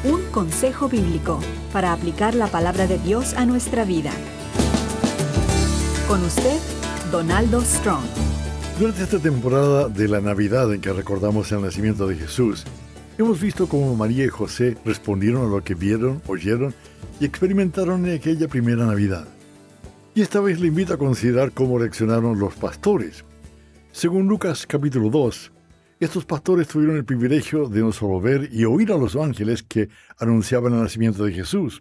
Un consejo bíblico para aplicar la palabra de Dios a nuestra vida. Con usted, Donaldo Strong. Durante esta temporada de la Navidad en que recordamos el nacimiento de Jesús, hemos visto cómo María y José respondieron a lo que vieron, oyeron y experimentaron en aquella primera Navidad. Y esta vez le invito a considerar cómo reaccionaron los pastores. Según Lucas capítulo 2, estos pastores tuvieron el privilegio de no solo ver y oír a los ángeles que anunciaban el nacimiento de Jesús.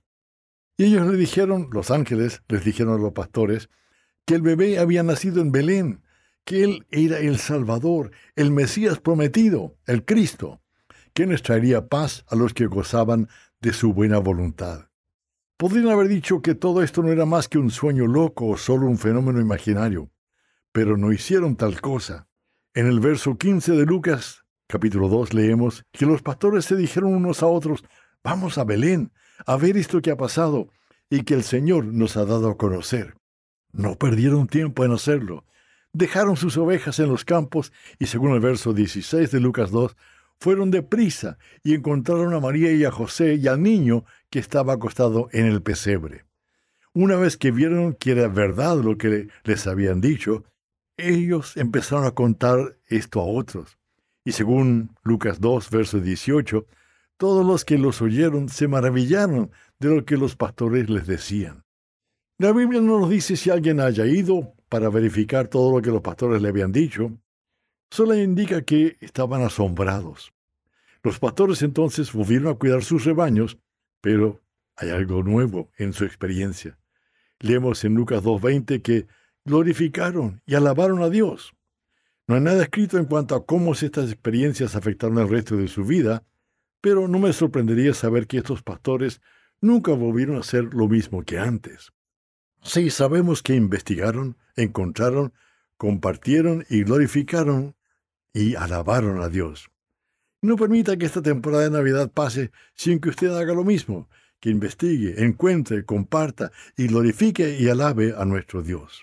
Y ellos los ángeles les dijeron a los pastores, que el bebé había nacido en Belén, que él era el Salvador, el Mesías prometido, el Cristo, que nos traería paz a los que gozaban de su buena voluntad. Podrían haber dicho que todo esto no era más que un sueño loco o solo un fenómeno imaginario, pero no hicieron tal cosa. En el verso 15 de Lucas, capítulo 2, leemos que los pastores se dijeron unos a otros, vamos a Belén, a ver esto que ha pasado y que el Señor nos ha dado a conocer. No perdieron tiempo en hacerlo. Dejaron sus ovejas en los campos y, según el verso 16 de Lucas 2, fueron deprisa y encontraron a María y a José y al niño que estaba acostado en el pesebre. Una vez que vieron que era verdad lo que les habían dicho, ellos empezaron a contar esto a otros. Y según Lucas 2, verso 18, todos los que los oyeron se maravillaron de lo que los pastores les decían. La Biblia no nos dice si alguien haya ido para verificar todo lo que los pastores le habían dicho. Solo indica que estaban asombrados. Los pastores entonces volvieron a cuidar sus rebaños, pero hay algo nuevo en su experiencia. Leemos en Lucas 2:20 que glorificaron y alabaron a Dios. No hay nada escrito en cuanto a cómo estas experiencias afectaron el resto de su vida, pero no me sorprendería saber que estos pastores nunca volvieron a hacer lo mismo que antes. Sí, sabemos que investigaron, encontraron, compartieron y glorificaron y alabaron a Dios. No permita que esta temporada de Navidad pase sin que usted haga lo mismo, que investigue, encuentre, comparta y glorifique y alabe a nuestro Dios.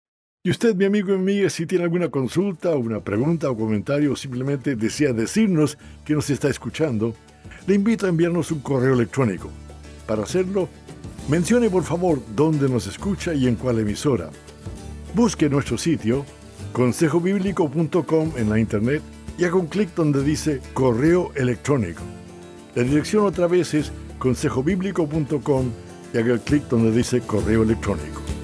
Y usted, mi amigo y amiga, si tiene alguna consulta, una pregunta o comentario o simplemente desea decirnos que nos está escuchando, le invito a enviarnos un correo electrónico. Para hacerlo, mencione por favor dónde nos escucha y en cuál emisora. Busque nuestro sitio, consejobiblico.com en la internet y haga un clic donde dice correo electrónico. La dirección otra vez es consejobiblico.com y haga el clic donde dice correo electrónico.